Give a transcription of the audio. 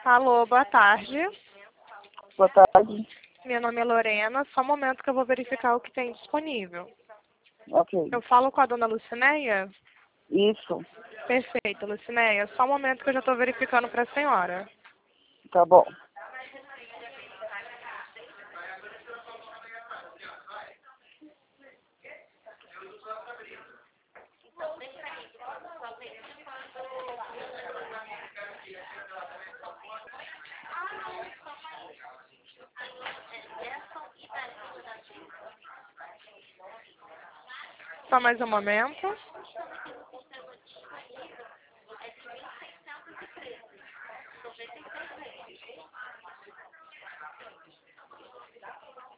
Alô, boa tarde. Boa tarde. Meu nome é Lorena. Só um momento que eu vou verificar o que tem disponível. Ok. Eu falo com a dona Lucinéia? Isso. Perfeito, Lucinéia. Só um momento que eu já estou verificando para a senhora. Tá bom. Só mais um momento.